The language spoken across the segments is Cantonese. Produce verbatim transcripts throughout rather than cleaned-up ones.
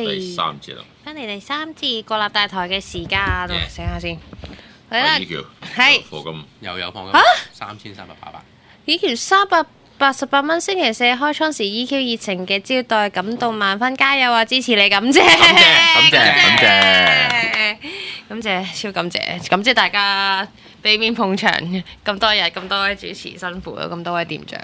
第三節啦， 翻嚟第三節國立大台嘅時間， Yeah. 醒下先。係啦， 依橋係課金又有放金嚇三千三百八百， 依條三百八十八蚊，星期四開倉時 E Q 熱情嘅招待，感動萬分，加油啊！支持你，感謝， 感謝感謝，感謝，超感謝，感謝大家俾面捧場咁多日，咁多位主持辛苦啦，咁多位店長，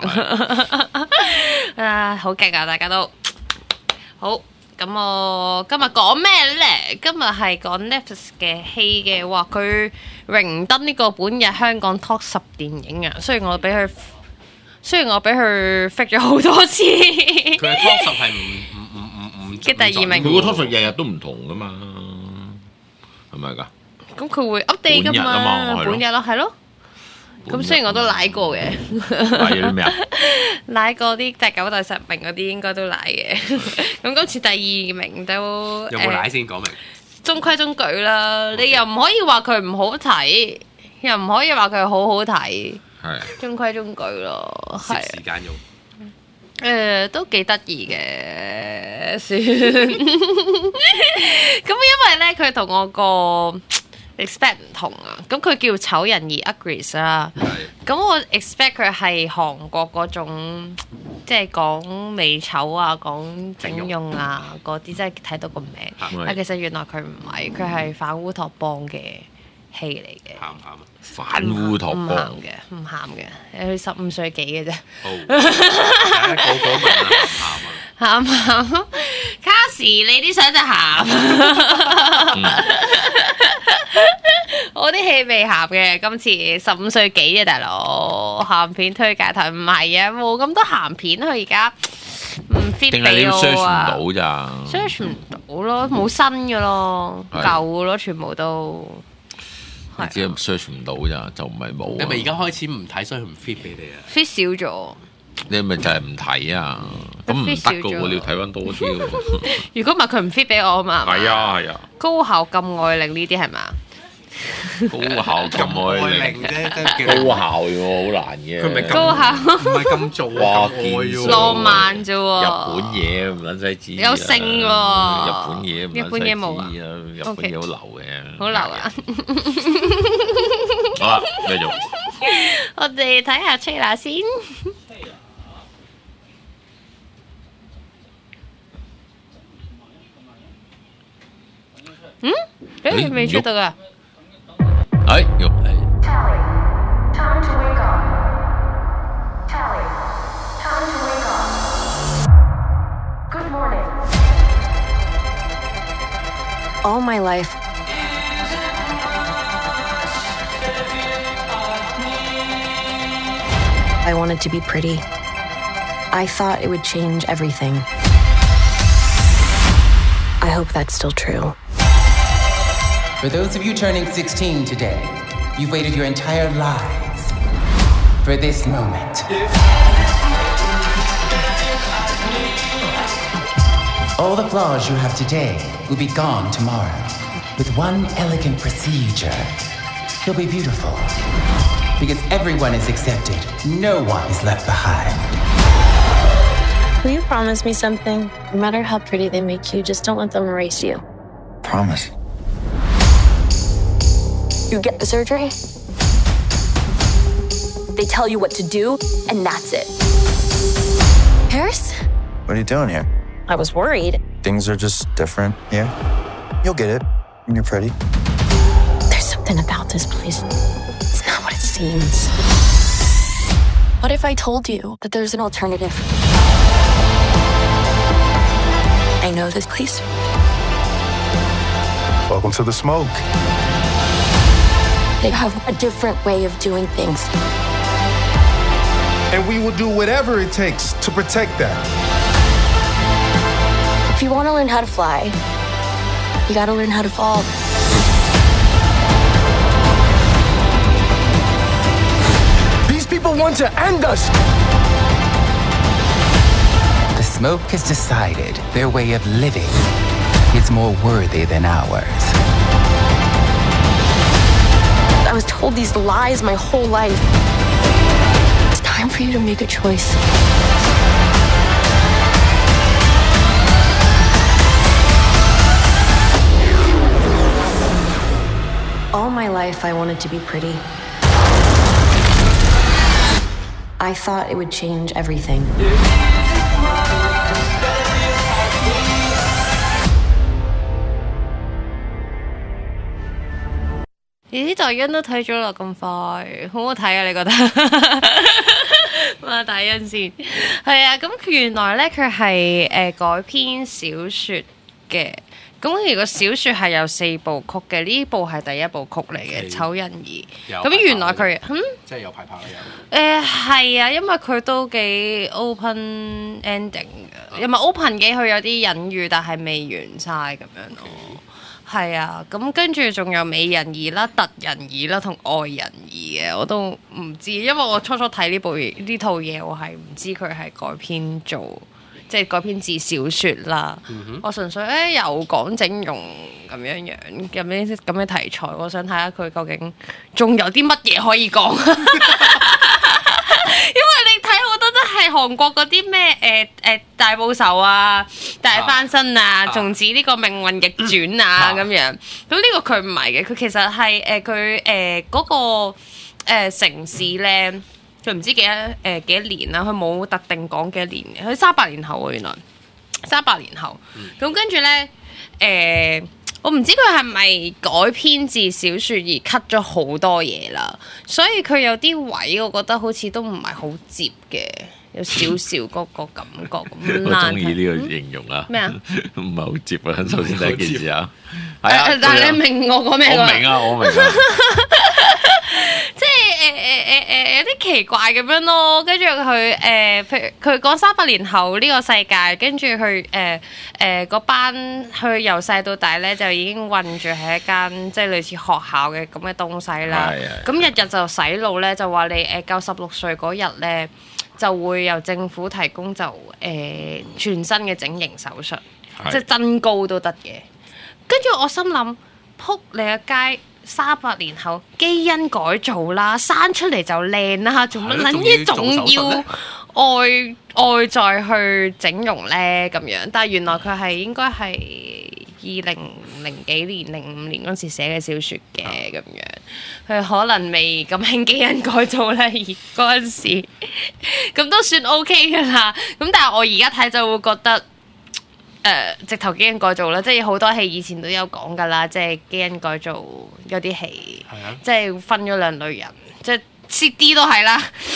啊，好勁啊！大家都好。咁我今日講咩咧？今日係講 Netflix 嘅戲嘅，哇！佢榮登呢個本日香港 Top 十電影啊！雖然我俾佢，雖然我俾佢 fit 咗好多次， 佢嘅 top 十係唔唔唔唔唔嘅第二名佢個 top 十日日都唔同噶嘛，係咪㗎？ 咁佢會 update 噶本日啊嘛嘛？ 係咯本日咯，係咯。咁雖然我都舐過嘅， 係啲咩啊？ 舐過啲第九、第十名嗰啲應該都舐嘅。咁今次第二名都有冇奶先講明？ 中規中矩啦，你又唔可以話佢唔好睇，又唔可以話佢好好睇， 係中規中矩咯，係攝時間用。 誒都幾得意嘅，算。咁因為咧，佢同我個 expect 唔同啊，咁佢叫醜人兒 Ugly 啦，咁我 expect 佢係韓國嗰種，即係講美醜啊，講整容啊嗰啲，即係睇到個名。但其實原來佢唔係，佢係反烏托邦嘅戲嚟嘅。 鹹唔鹹啊？ 反烏托唔鹹邦嘅，唔鹹嘅，佢十五歲幾嘅啫。 好，而家個個問啊，鹹唔鹹啊？ 鹹鹹，卡士你啲相就鹹。我啲戲未鹹嘅，今次十五歲幾嘅大佬，鹹片推介台唔係啊，冇咁多鹹片，佢而家唔 fit 定係你俾 search 唔我啊到咋 ，search 唔到咯，冇新嘅咯， 係舊嘅咯，全部都你只係 search 唔到咋，就唔係冇啊。 你咪而家開始唔睇，所以佢唔 fit 俾你啊？ fit 少咗。 你咪就係唔睇啊？咁唔得㗎喎，你要睇翻多啲喎。 如果唔係佢唔 fit 俾我啊嘛。 係啊係啊， 高校禁愛令呢啲係嘛？ 高校咁愛令令啫，真係高校喎，好難嘅。 佢咪咁高校唔係咁做哇啊，咁愛喎浪漫啫喎。 日本嘢唔撚使知啊。 有性喎日本嘢唔日本嘢冇啊撚使知啊，日本嘢好流嘅。 好流啊！ 好啦，繼續。 我哋睇下 trailer 先。嗯？誒未出到啊！ 係，喐。 Tally, time to wake up. Tally, time to wake up. Good morning. All my life, I wanted to be pretty. I thought it would change everything. I hope that's still true. For those of you turning sixteen today, you've waited your entire lives for this moment. All the flaws you have today will be gone tomorrow. With one elegant procedure, you'll be beautiful. Because everyone is accepted, no one is left behind. Will you promise me something? No matter how pretty they make you, just don't let them erase you. Promise. You get the surgery, they tell you what to do, and that's it. Paris? What are you doing here? I was worried. Things are just different here. You'll get it when you're pretty. There's something about this place. It's not what it seems. What if I told you that there's an alternative? I know this place. Welcome to the smoke. They have a different way of doing things. And we will do whatever it takes to protect that. If you want to learn how to fly, you got to learn how to fall. These people want to end us. The smoke has decided their way of living is more worthy than ours. I was told these lies my whole life. It's time for you to make a choice. All my life, I wanted to be pretty. I thought it would change everything. 咦，大欣都睇咗啦，咁快，好唔好睇啊？你覺得？問下大欣先。係啊，咁佢原來咧，佢係誒改編小説嘅。咁如果小説係有四部曲嘅，呢部係第一部曲嚟嘅《醜人兒》。咁原來佢嗯， 即係有排拍啦有。 誒係啊，因為佢都幾 open ending 嘅，又唔係 open 嘅，佢有啲隱喻，但係未完晒咁樣咯。係啊，咁跟住仲有美人兒啦、特人兒啦同愛人兒嘅，我都唔知，因為我初初睇呢部呢套嘢，我係唔知佢係改編做，即係改編自小説啦。嗯、我純粹誒又講整容咁樣樣咁樣咁嘅題材，我想睇下佢究竟仲有啲乜嘢可以講。因為你睇好多都係韓國嗰啲咩誒誒大報仇啊、大翻身啊、從此呢個命運逆轉啊咁樣。咁呢個佢唔係嘅，佢其實係誒佢誒嗰個、呃、城市咧，佢唔知幾多誒、呃、幾多年啦，佢冇特定講幾多年嘅，佢三百年後喎原來，三百年後。咁、嗯、跟住咧誒。我唔知佢係咪改編自小説而 cut 咗好多嘢啦，所以佢有啲位我覺得好似都唔係好接嘅，有少少嗰個感覺咁。 我中意呢個形容啊！ 咩啊？ 唔係好接啊！首先第一件事啊， 係啊，但係你明我講咩？ 我明啊，我明啊。 即係誒誒誒誒有啲奇怪咁樣咯，跟住佢誒，譬如佢講三百年後呢個世界，跟住佢誒誒嗰班佢由細到大咧就已經困住喺一間即係類似學校嘅咁嘅東西啦。咁日日就洗腦咧，就話你誒夠十六歲嗰日咧就會由政府提供就誒、呃、全身嘅整形手術，即係增高都得嘅。跟住我心諗，撲你個街！三百年後基因改造啦，生出嚟就靚啦，做乜撚嘢仲要外外在去整容咧咁樣？但係原來佢係應該係二零零幾年、零五年嗰陣時寫嘅小説嘅咁樣，佢可能未咁興基因改造咧，而嗰陣時咁都算 OK 噶啦。咁但係我而家睇就會覺得。誒、呃，直頭基因改造啦，即係好多戲以前都有講㗎啦，即係基因改造有啲戲，啊、即係分咗兩類人，即係 C D 都係啦，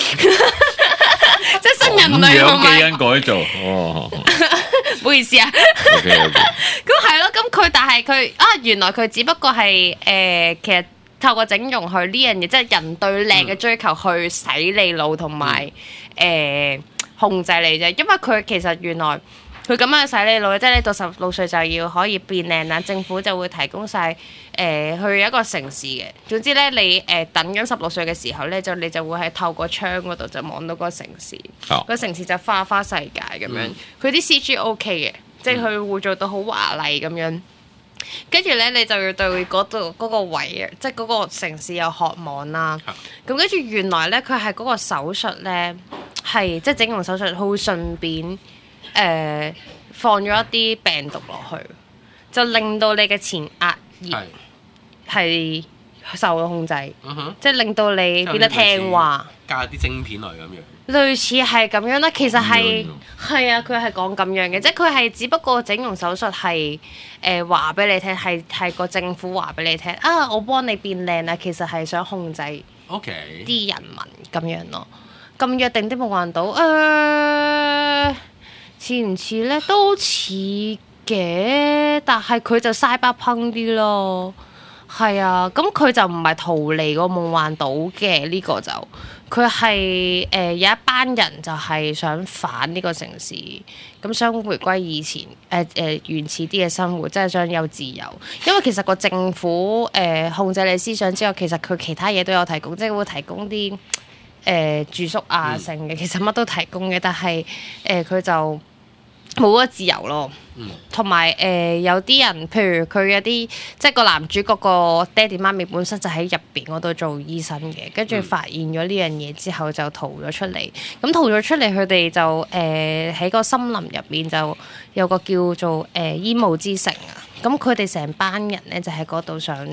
即係新人類同埋基因改造，哦， 唔好意思啊，咁係咯，咁佢但係佢啊，原來佢只不過係誒、呃，其實透過整容去呢樣嘢，即係人對靚嘅追求去洗你腦同埋誒控制你啫，因為佢其實原來。佢咁樣洗你腦，即係你到十六歲就要可以變靚啦，政府就會提供晒誒、呃、去一個城市嘅。總之咧，你誒、呃、等緊十六歲嘅時候咧，就你就會喺透過窗嗰度就望到嗰個城市，個、oh. 城市就花花世界咁樣。佢啲、mm. C G OK 嘅，即係佢會做到好華麗咁樣。跟住咧，你就要對嗰度嗰個位，即係嗰個城市有渴望啦。咁跟住原來咧，佢係嗰個手術咧，係即係整容手術，佢會順便。誒、呃、放咗一啲病毒落去，就令到你嘅前額葉係受到控制，嗯、即係令到你變得聽話， 加啲晶片嚟咁樣。 類似係咁樣啦，其實係係啊，佢係講咁樣嘅，即係佢係只不過整容手術係誒話俾你聽，係係個政府話俾你聽啊，我幫你變靚啊，其實係想控制啲 Okay. 人民咁樣咯。咁約定的夢幻島誒。呃似唔似咧？都似嘅，但係佢就cyberpunk啲咯。係啊，咁佢就唔係逃離個夢幻島嘅呢個就，佢係誒有一班人就係想反呢個城市，咁想回歸以前誒誒、呃呃、原始啲嘅生活，即係想有自由。因為其實個政府誒、呃、控制你思想之後，其實佢其他嘢都有提供，即係會提供啲誒、呃、住宿啊剩嘅，其實乜都提供嘅，但係誒佢就。冇咗自由咯，同埋誒有啲、呃、人，譬如佢有啲即係個男主角個爹哋媽咪本身就喺入邊嗰度做醫生嘅，跟住發現咗呢樣嘢之後就逃咗出嚟。咁逃咗出嚟，佢哋就誒喺、呃、個森林入邊就有個叫做誒、呃、煙霧之城啊。咁佢哋成班人咧就喺嗰度想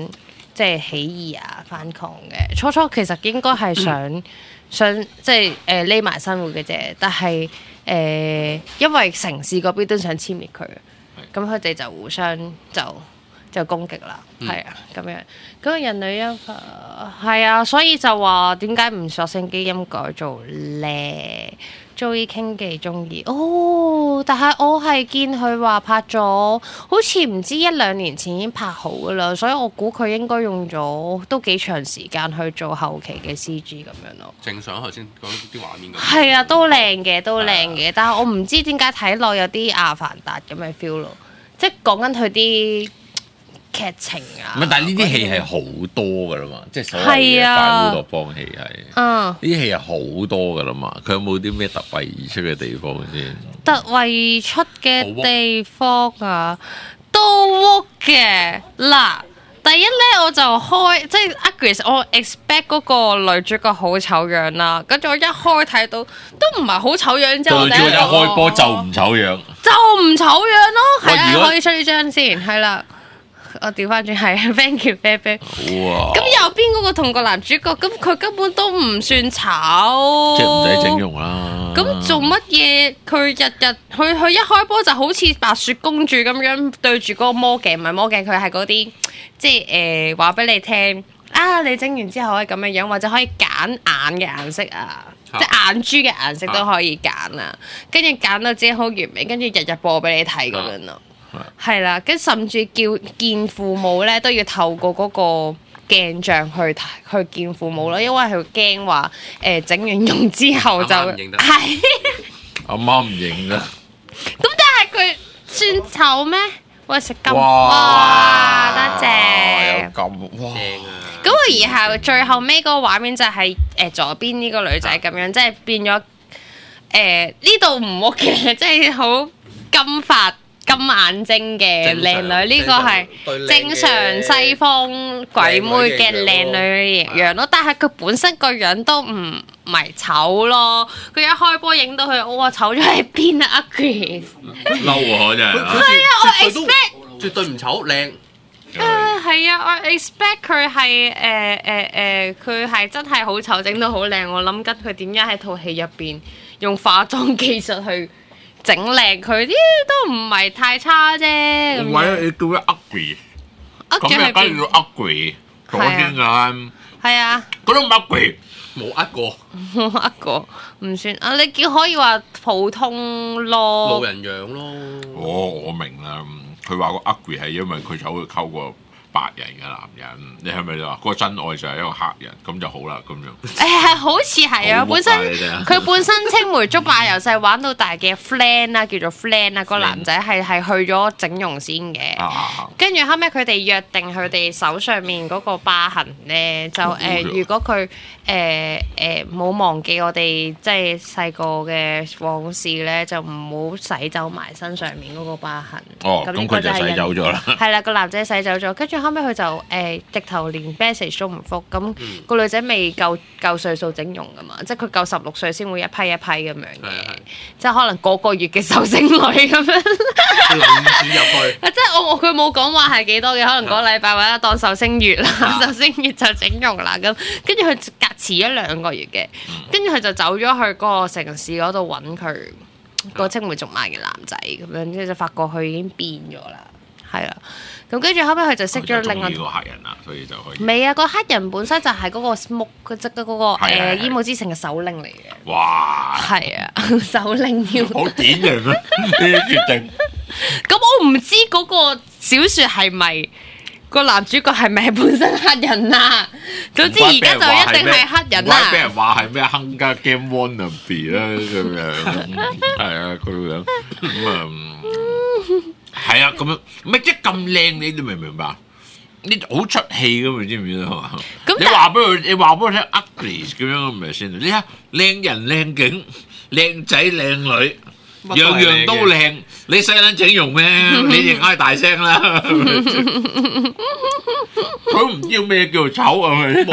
即係起義啊、反抗嘅。初初其實應該係想想即係誒匿埋生活嘅啫，但係誒、呃、因為城市嗰邊都想殲滅佢，咁佢哋就互相就就攻擊啦，係、嗯、啊咁樣。嗰個人類優化係啊，所以就話點解唔索性基因改造咧？中意傾偈中意哦，但係我係見佢話拍咗，好似唔知一兩年前已經拍好噶啦，所以我估佢應該用咗都幾長時間去做後期嘅 C G 咁樣咯。 正常頭先講啲畫面咁。 係啊，都靚嘅，都靚嘅，但係我唔知點解睇落有啲阿凡達咁嘅 feel 咯，即係講緊佢啲劇情啊。 唔係，但係呢啲戲係好多噶啦嘛，即係所謂嘅快烏托邦戲係。嗯。呢啲戲係好多噶啦嘛，佢有冇啲咩突圍而出嘅地方先？ 突圍而出嘅地方啊，都屋嘅嗱。第一咧，我就開即係 Agnes， 我 expect 嗰個女主角好醜樣啦，跟住我一開睇到都唔係好醜樣啫。女主角一開波就唔醜樣， 就唔醜樣咯。係啊，可以出呢張先，係啦。我調翻轉係 thank you baby。哇！咁右邊嗰個同個男主角，咁佢根本都唔算醜， 即係唔使整容啦。 咁做乜嘢？佢日日佢佢一開波就好似白雪公主咁樣對住嗰個魔鏡，唔係魔鏡，佢係嗰啲即係誒話俾你聽啊！你整完之後可以咁樣樣，或者可以揀眼嘅顏色啊，啊即係眼珠嘅顏色都可以揀啊。跟住揀到自己好完美，跟住日日播俾你睇咁樣咯。係啦，跟甚至叫見父母咧，都要透過嗰個鏡像去去見父母咯，因為佢驚話誒整完容之後就係阿媽唔認啦。 咁但係佢算醜咩？喂，食金哇，多謝有金哇！ 咁我然後最後尾嗰個畫面就係誒左邊呢個女仔咁樣，即係變咗誒呢度唔 OK 嘅，即係好金髮。金眼睛嘅靚女，呢個係正常西方鬼妹嘅靚女樣咯。但係佢本身個樣都唔係醜咯。佢一開波影到佢，哇醜咗喺邊啊 Agnes 嬲啊真係。 係啊，我 expect 絕對唔醜，靚。 誒係啊，我 expect 佢係誒誒誒，佢係真係好醜，整到好靚。我諗緊佢點樣喺套戲入邊用化妝技術去整靚佢啲都唔係太差啫。咁樣你叫佢 Agnes， 咁又梗係要 Agnes，左先㗎。 係啊， 嗰種 Agnes 冇呃過， 冇呃過，唔算啊。你叫可以話普通咯， 路人樣咯。 哦，我明啦。佢話個 Agnes 係因為佢走去溝個白人嘅男人，你係咪就話嗰個真愛就係一個黑人咁就好啦咁樣？誒好似係啊，本身佢本身青梅竹馬由細玩到大嘅 friend 啦，叫做 friend 啦，個男仔係係去咗整容先嘅，跟住後尾佢哋約定佢哋手上面嗰個疤痕咧，就誒如果佢誒誒冇忘記我哋即係細個嘅往事咧，就唔好洗走埋身上面嗰個疤痕。 哦，咁佢就洗走咗啦。 係啦，個男仔洗走咗，跟住後尾佢就誒、呃、直頭連 message 都唔覆，咁、嗯、個女仔未夠夠歲數整容噶嘛，即係佢夠十六歲先會一批一批咁樣嘅，即係可能個個月嘅壽星女咁樣。 入去， 即係我佢冇講話係幾多嘅，可能嗰個禮拜或者當壽星月啦，壽、啊、星月就整容啦咁，跟住佢隔遲咗兩個月嘅，跟住佢就走咗去嗰個城市嗰度揾佢個青梅竹馬嘅男仔咁樣，跟住就發覺佢已經變咗啦，係啦。咁跟住後尾佢就識咗另外個黑人啦，所以就可以。 未啊，個黑人本身就係嗰個 Smoke 即係嗰個誒煙霧之城嘅首領嚟嘅。 哇！ 係啊，首領要好典型啊！呢啲決定。 咁我唔知嗰個小説係咪個男主角係咪本身黑人啊？總之而家就一定係黑人啦。 俾人話係咩？Hunger Game wannabe 啦咁樣，係啊咁樣咁啊。係啊，咁樣乜即咁靚，你都明唔明白？你好出戲噶嘛，知唔知啊？你話俾佢，你話俾佢聽 Agnes 咁樣咁咪先？你睇靚人靚景，靚仔靚女，樣樣都靚。你使撚整容咩？你亦嗌大聲啦！佢唔知咩叫醜係咪？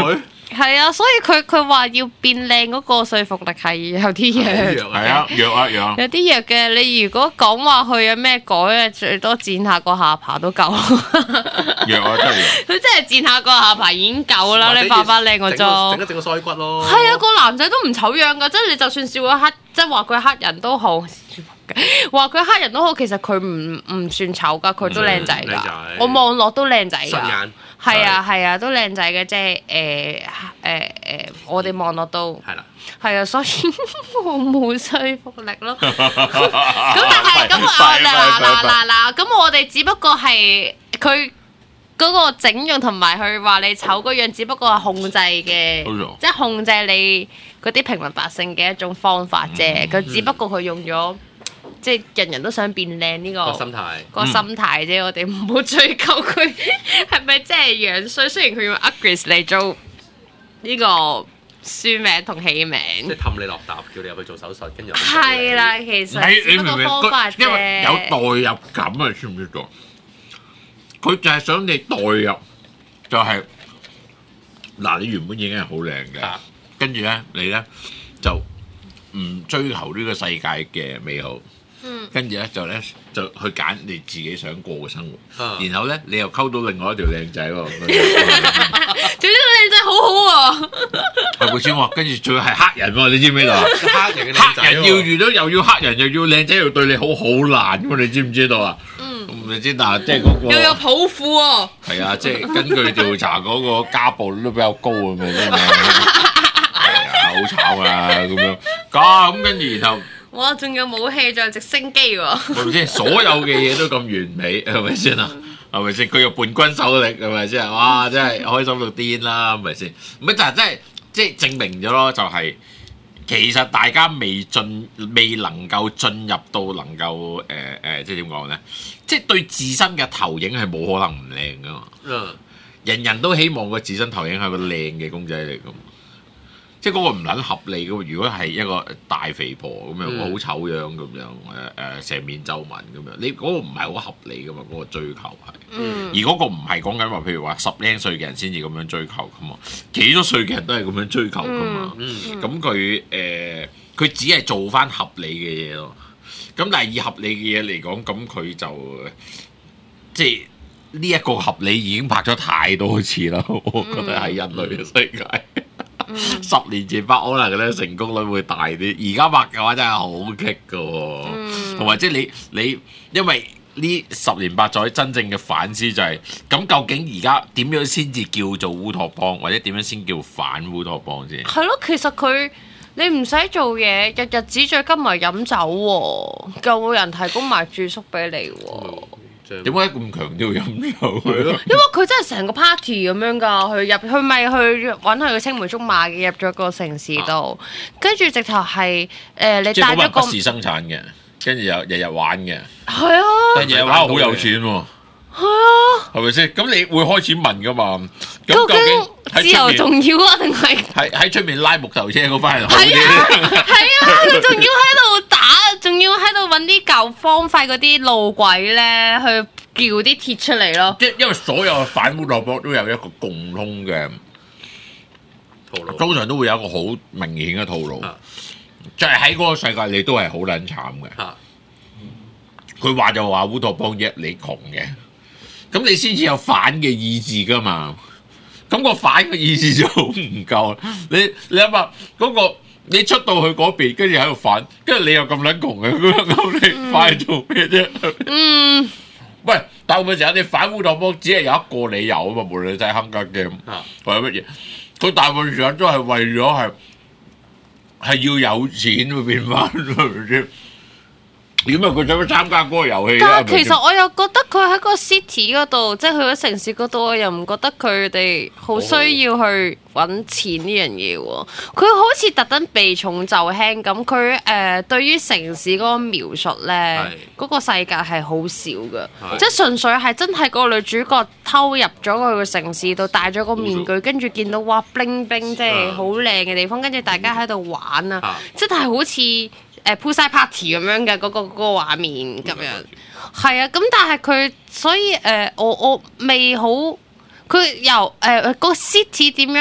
係啊，所以佢佢話要變靚嗰個說服力係有啲弱， 係啊，弱啊弱。 有啲弱嘅。你如果講話佢有咩改啊，最多剪下個下巴都夠。 弱啊，真係弱。 佢真係剪下個下巴已經夠啦，你化翻靚個妝。 整一整個腮骨咯。 係啊，個男仔都唔醜樣噶，即係你就算笑佢黑，即係話佢黑人都好。話佢黑人都好，其實佢唔唔算醜噶，佢都靚仔噶。我望落都靚仔噶。係啊係啊，都靚仔嘅，即係誒誒誒，我哋望落都係啦。係啊，所以我冇說服力咯。咁但係咁啊嗱嗱嗱嗱，咁我哋只不過係佢嗰個整容同埋佢話你醜嗰樣，只不過係控制嘅，即係控制你嗰啲平民百姓嘅一種方法啫。佢只不過佢用咗。即係人人都想變靚呢、這個個心態， 個心態啫。嗯、我哋唔好追究佢係咪真係樣衰。雖然佢用 Ugris 嚟做呢個書名同起名， 即係氹你落搭，叫你入去做手術，跟住係啦。其實只不過方法啫， 因為有代入感啊，知唔知道？佢就係想你代入，就係、是、嗱，你原本已經係好靚嘅，啊、跟住咧你咧就唔追求呢個世界嘅美好。嗯、跟住咧就咧就去揀你自己想過嘅生活，啊、然後咧你又溝到另外一條靚仔喎， 仲呢個靚仔好好喎， 係咪先喎？跟住仲要係黑人喎，你知唔知道啊？ 黑人嘅靚仔， 黑人要遇到又要黑人又要靚仔又對你好好難㗎嘛？你知唔知道啊？嗯，你知但係即係嗰個又有抱負喎， 係啊，即係根據調查嗰個家暴率都比較高咁樣啫嘛，係啊，好慘啊咁樣，咁跟住然後。 哇！仲有武器，仲有直升機喎， 係咪先？所有嘅嘢都咁完美，係咪先啊？係咪先？佢有叛軍首領，係咪先？哇！真係開心到癲啦，係咪先？唔係，但係真係即係證明咗咯，就係、是、其實大家未進，未能夠進入到能夠誒誒、呃，即係點講咧？即係對自身嘅投影係冇可能唔靚噶嘛。嗯，人人都希望個自身投影係個靚嘅公仔嚟噶嘛。即係嗰個唔撚合理嘅，如果係一個大肥婆咁樣，好醜樣咁樣，誒誒成面皺紋咁樣，你嗰個唔係好合理噶嘛？嗰、嗰個追求係，嗯、而嗰個唔係講緊話，譬如話十零歲嘅人先至咁樣追求噶嘛，幾多歲嘅人都係咁樣追求噶嘛。咁佢誒佢只係做翻合理嘅嘢咯。咁但係以合理嘅嘢嚟講，咁佢就即係呢一個合理已經拍咗太多次啦。我覺得喺人類嘅世界。嗯嗯、十年前拍可能咧成功率會大啲，而家拍嘅話真係好棘㗎，同埋即係你你，因為呢十年八載真正嘅反思就係、是，咁究竟而家點樣先至叫做烏托邦，或者點樣先叫反烏托邦先？係咯， 其實佢你唔使做嘢，日日紙醉金迷飲酒喎，夠冇人提供埋住宿俾你喎。 點解咁強調飲酒？ 因為佢真係成個 party 咁樣噶，佢入去咪去揾佢嘅青梅竹馬嘅，入咗個城市度，跟住、啊、直頭係誒你帶咗個不時生產嘅，跟住又日日玩嘅， 係啊， 但日日玩好有錢喎， 係啊， 係咪先？咁你會開始問噶嘛？咁究竟自由重要啊，定係喺喺出面拉木頭車嗰班人好啲？係啊，佢仲要喺度打，仲要喺度揾啲舊荒廢嗰啲路軌咧，去撬啲鐵出嚟咯。 即因為所有反烏托邦都有一個共通嘅套路，通常都會有一個好明顯嘅套路，啊、就係喺嗰個世界你都係好撚慘嘅。佢話、啊、就話烏托邦一你窮嘅，咁你先至有反嘅意志噶嘛。咁個反嘅意思就唔夠，你你諗下嗰個你出到去嗰邊，跟住喺度反，跟住你又咁撚窮嘅，咁你反嚟做咩啫？嗯，喂，大部分時候你反烏托邦只係有一個理由啊嘛，無論你睇《Hunger Games》或者乜嘢，佢大部分時候都係為咗係係要有錢去變翻，係咪先？點解佢想參加嗰個遊戲咧？ 但係其實我又覺得佢喺個 city 嗰度，即係去咗城市嗰度，我又唔覺得佢哋好需要去揾錢呢樣嘢喎。佢好似特登避重就輕咁，佢誒、呃、對於城市嗰個描述咧，嗰是個世界係好少嘅，是即係純粹係真係個女主角偷入咗佢個城市度，戴咗個面具，跟住見到哇 bling bling，即係好靚嘅地方，跟住大家喺度玩啊，即係好似〜誒 poolside party 咁樣嘅嗰、嗰個嗰、嗰個畫面咁樣，係啊，咁但係佢所以誒、呃，我我未好佢由誒、呃嗰個 city 點樣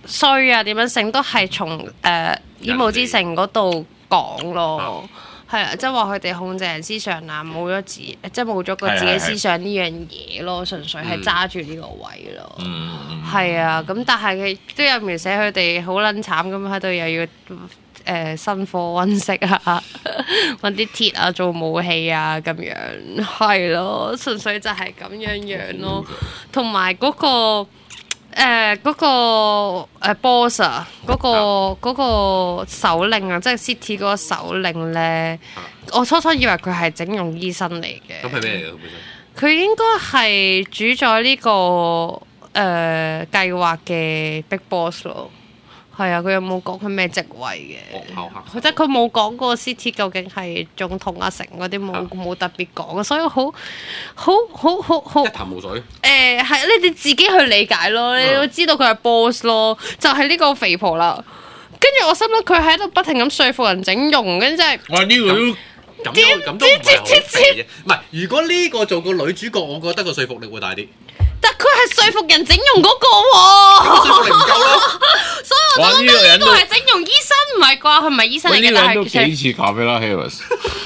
衰啊，點樣成都係從誒《煙霧之城》嗰度講咯。係啊，即係話佢哋控制人思想啊，冇咗自，即係冇咗個自己思想呢樣嘢咯，純粹係揸住呢個位咯。 嗯， 係啊，咁但係佢都有描寫佢哋好撚慘咁喺度又要誒辛苦溫食啊，揾啲鐵啊做武器啊咁樣，係咯，純粹就係咁樣樣咯。同埋嗰個。誒嗰、呃那個、呃、boss 啊，嗰、那個嗰、那個首領啊，即係 City 嗰個首領咧，啊、我初初以為佢係整容醫生嚟嘅。 咁係咩嚟嘅？ 佢應該係主宰呢、這個誒、呃、計劃嘅 Big Boss 咯。係啊，佢有冇講佢咩職位嘅？佢即係佢冇講過 City 究竟係總統阿成嗰啲冇冇特別講，所以好好好好好一潭霧水。 誒係你哋自己去理解咯，你要知道佢係 boss 咯，就係、是、呢個肥婆啦。跟住我心諗佢喺度不停咁說服人整容，跟住真係哇呢個都咁都咁都唔係好肥啫。唔係，如果呢個做個女主角，我覺得個說服力會大啲。 但佢係說服人整容嗰個喎， 說服力唔夠咯。 所以我覺得呢個係整容醫生唔係啩？佢唔係醫生嚟嘅，但係都幾似 Camilla Harris。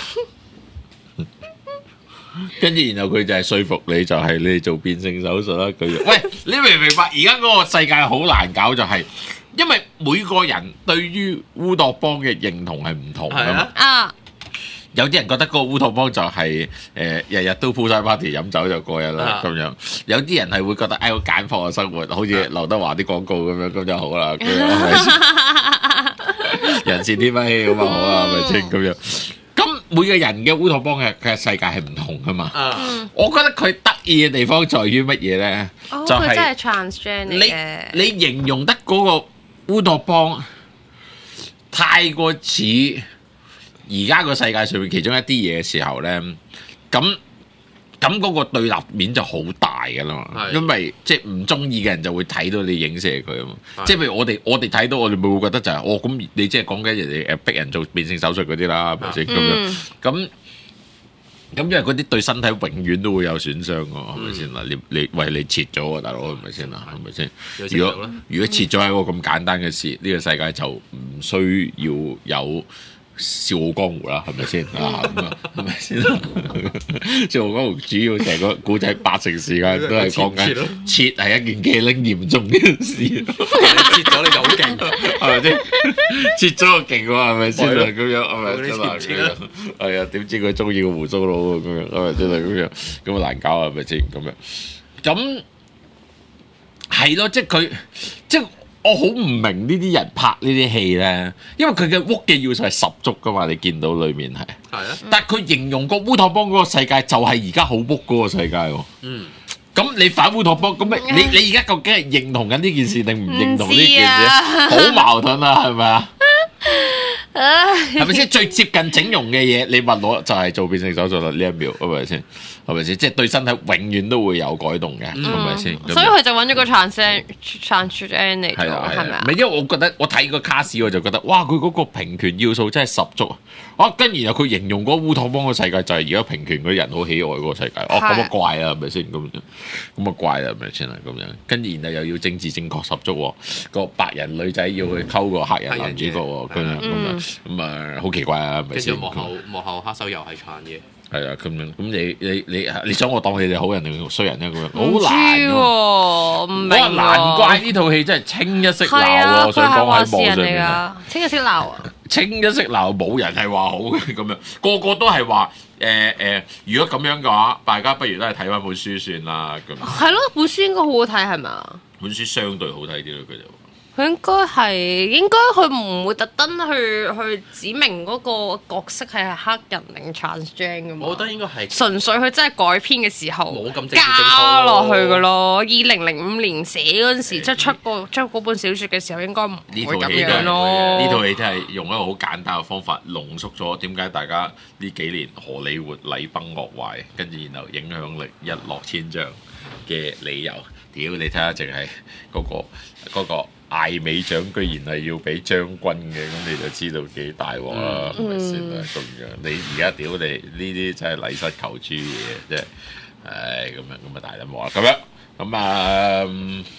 跟住然後佢就係說服你，就係你哋做變性手術啦。佢喂，你明唔明白？而家嗰個世界好難搞，就係因為每個人對於烏托邦嘅認同係唔同㗎嘛。 啊。 有啲人覺得嗰個烏托邦就係誒日日都 pool 晒 party 飲酒就過癮啦咁樣，有啲人係會覺得誒好簡樸嘅生活，好似劉德華啲廣告咁樣咁就好啦，咁樣係咪先？人善天不欺咁啊好啦，係咪先咁樣？咁每個人嘅烏托邦嘅嘅世界係唔同噶嘛。我覺得佢得意嘅地方在於乜嘢咧？就係真係 transgender 嘅。 你你形容得嗰個烏托邦太過似而家個世界上面其中一啲嘢嘅時候咧，咁咁嗰個對立面就好大㗎啦嘛，因為即係唔中意嘅人就會睇到你影射佢啊嘛，即係譬如我哋我哋睇到我哋會會覺得就係、是、哦咁你即係講緊人哋誒逼人做變性手術嗰啲啦，係咪先咁樣咁？咁因為嗰啲對身體永遠都會有損傷㗎，係咪先啦？你你為你切咗啊，大佬係咪先啦？係咪先？如果如果切咗係一個咁簡單嘅事，呢、呢個世界就唔需要有笑傲江湖啦，係咪先啊？咁啊，係咪先？笑傲江湖主要成個古仔八成時間都係講緊切係一件幾撚嚴重嘅事， 切咗你就好勁， 係咪先？切咗就勁喎，係咪先啊？咁樣係咪真係？係啊，點知佢中意個鬍鬚佬咁樣，係咪真係咁樣？咁啊難搞係咪先？咁樣咁係咯，即係佢即係。我好唔明呢啲人拍呢啲戲咧，因為佢嘅屋嘅要素係十足噶嘛，你見到裏面係。係啊。但係佢形容個烏托邦嗰個世界就係而家好屋嗰個世界喎。嗯。咁你反烏托邦，咁你你你而家究竟係認同緊呢件事定唔認同呢件事？好矛盾啊，係咪啊？係咪先最接近整容嘅嘢？你問我就係做變性手術啦，呢一秒係咪先？係咪先？即係對身體永遠都會有改動嘅，係咪先？ 所以佢就揾咗個 trans transgender 嚟做，係咪啊？ 唔係，因為我覺得我睇個卡士我就覺得，哇！佢嗰個平權要素真係十足啊！哇！跟然後佢形容嗰烏托邦個世界就係而家平權嗰啲人好喜愛嗰個世界，哦咁啊怪啊，係咪先咁樣？咁啊怪啊，係咪先啊？咁樣跟然後又要政治正確十足喎，個白人女仔要去溝個黑人男主角喎，咁樣咁樣咁啊好奇怪啊，係咪先？ 跟住幕後幕後黑手又係撐嘢。 係啊，咁樣咁你你你你想我當你哋好人定衰人咧？咁樣好難喎， 唔明喎。 難怪呢套戲真係清一色鬧啊！我想講喺網上面啊， 清一色鬧啊！ 清一色鬧，冇人係話好嘅咁樣，個個都係話誒誒，如果咁樣嘅話，大家不如都係睇翻本書算啦咁。 係咯，本書應該好好睇係咪？ 本書相對好睇啲咯，佢就。 佢應該係應該佢唔會特登去去指明嗰個角色係黑人定 transgender 嘅嘛。 我覺得應該係純粹佢真係改編嘅時候冇咁加落去嘅咯。二零零五年寫嗰陣時，即係出個出嗰本小説嘅時候，應該唔會咁樣咯。 呢套戲真係用一個好簡單嘅方法濃縮咗點解大家呢幾年荷里活禮崩樂壞，跟住然後影響力一落千丈嘅理由。屌你睇下，淨係嗰個嗰個。艾美獎居然係要俾將軍嘅，咁你就知道幾大鑊啦，係咪先啊？咁樣你而家屌你呢啲真係禮失求諸嘢，即係，唉咁樣咁啊大撚鑊啦，咁樣咁啊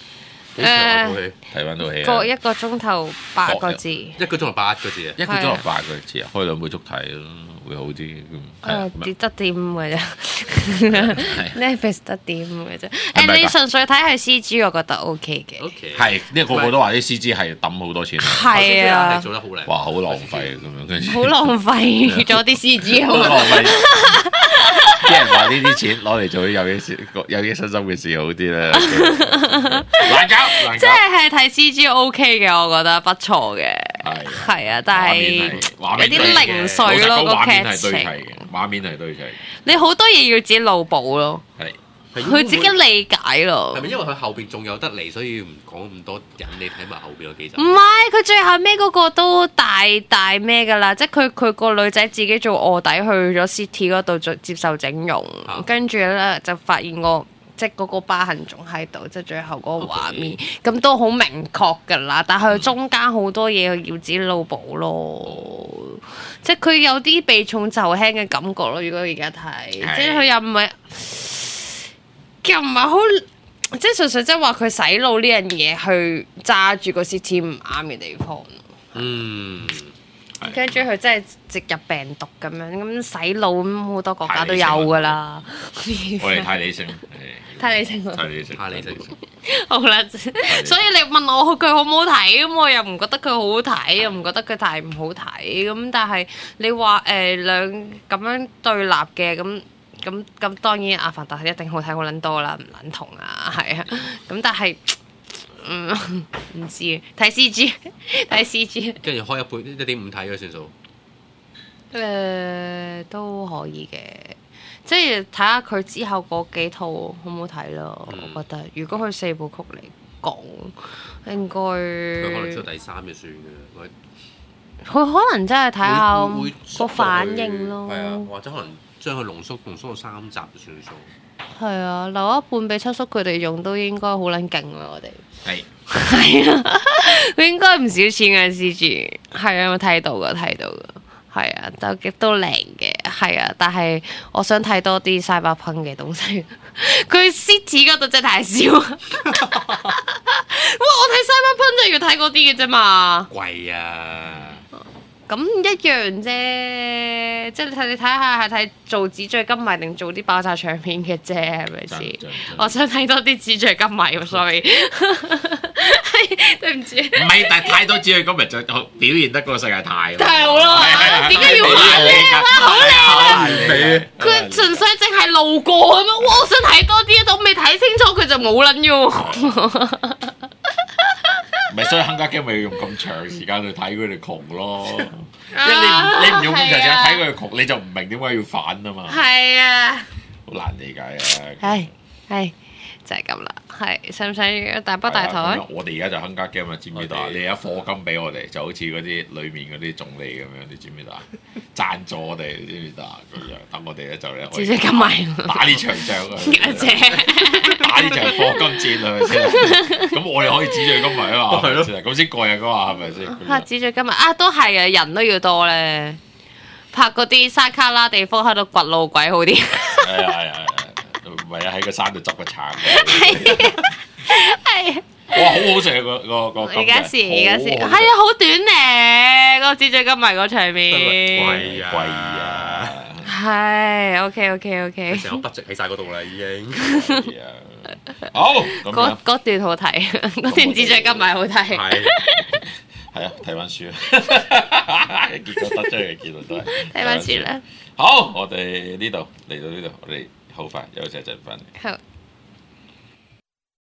幾長啊套戲？ 睇翻套戲啊個一個鐘頭八個字。 一個鐘頭八個字啊！ 一個鐘頭八個字啊，開兩倍速睇咯，會好啲。 誒跌得點嘅啫係 ，Netflix 得點嘅啫。誒你純粹睇係 C G，我覺得 O K 嘅。 OK， 係呢個個都話啲 C G 係抌好多錢， 係啊， 做得好靚。 哇好浪費咁樣，跟住好浪費咗啲 C G 好好浪費。啲人話呢啲錢攞嚟做啲有益事、有益身心嘅事好啲啦。難搞，難搞。 即係係睇 C G O K 嘅，我覺得不錯嘅。 係係啊，但係有啲零碎咯個劇情。 畫面係對齊。 你好多嘢要自己腦補咯。 係。 佢自己理解咯。 係咪因為佢後邊仲有得嚟，所以唔講咁多引你睇埋後邊嗰幾集？ 唔係，佢最後尾嗰個都大大咩㗎啦，即係佢佢個女仔自己做臥底去咗 City 嗰度做接受整容， 啊、 跟住咧就發現個即係嗰個疤痕仲喺度，即係最後嗰個畫面，咁 Okay. 都好明確㗎啦。但係佢中間好多嘢要自己腦補咯，嗯、即係佢有啲避重就輕嘅感覺咯。如果而家睇，即係佢又唔係。又唔係好，即係純粹即係話佢洗腦呢樣嘢去揸住個 city 唔啱嘅地方。 嗯， 跟住佢真係植入病毒咁樣，咁洗腦咁好多國家都有㗎啦。 我哋太理性， 太理性， 太理性， 太理性。 好啦，所以你問我佢好唔好睇，咁我又唔覺得佢好好睇，又唔覺得佢太唔好睇。咁但係你話誒兩咁樣對立嘅咁。咁咁當然阿凡達係一定好睇好撚多啦，唔撚同啊，係啊。咁但係，嗯唔知睇 C G 睇 C G， 跟住開一倍一點五睇嘅算數。 誒、呃、都可以嘅，即係睇下佢之後嗰幾套好唔好睇咯。嗯、我覺得如果佢四部曲嚟講，應該佢可能出第三就算嘅。 佢可能真係睇下會個反應咯。 係啊，或者可能。將佢濃縮濃縮到三集就算數。 係啊，留一半俾七叔佢哋用都應該好撚勁啦，我哋。 係。 係啊，佢應該唔少錢嘅 C G。係啊，我睇到㗎，睇到㗎。係啊，都都靚嘅。係啊，但係我想睇多啲 Cyberpunk 嘅東西。佢 City 嗰度真係太少。哇！我睇 Cyberpunk 就要睇嗰啲嘅啫嘛。 貴啊！ 咁一樣啫，即係你睇你睇下係睇做紙醉金迷定做啲爆炸場面嘅啫，係咪先？我想睇多啲紙醉金迷 ，sorry，係對唔住。唔係，但係太多紙醉金迷就表現得個世界太太好咯，點解要話咧？好靚啊！佢純粹淨係路過咁樣，哇！我想睇多啲，都未睇清楚佢就冇撚要。 唔係，所以《Hunger Games》咪要用咁長時間去睇佢哋窮咯。因為你唔你唔用咁長時間睇佢哋窮，你就唔明點解要反啊嘛。 係啊， 好難理解啊。 係係就係咁啦。係使唔使大波大台？ 我哋而家就《Hunger Games》啊，知唔知道啊？你而家課金俾我哋，就好似嗰啲裡面嗰啲總理咁樣，你知唔知道啊？贊助我哋，你知唔知道啊？咁樣等我哋咧就咧可以打呢場仗啊！打呢場課金戰係咪先？咁我哋可以紙醉金迷啊嘛，係咪先？咁先過癮噶嘛，係咪先？ 嚇紙醉金迷啊，都係啊，人都要多咧，拍嗰啲山卡拉地方喺度掘路鬼好啲。 係啊係啊係啊，唔係啊喺個山度執個橙。係。哇！好好食啊！個個個而家時而家時係啊，好短咧，嗰個紙醉金迷嗰場面。 貴啊！貴啊！ 係 OK OK OK。 成個筆值喺晒嗰度啦，已經。 好， 嗰嗰段好睇，嗰段紙醉金迷好睇。 係係啊，睇翻書啊，結果得出嘅結論都係睇翻書啦。 好，我哋呢度嚟到呢度，我哋好快休息一陣翻嚟。 好。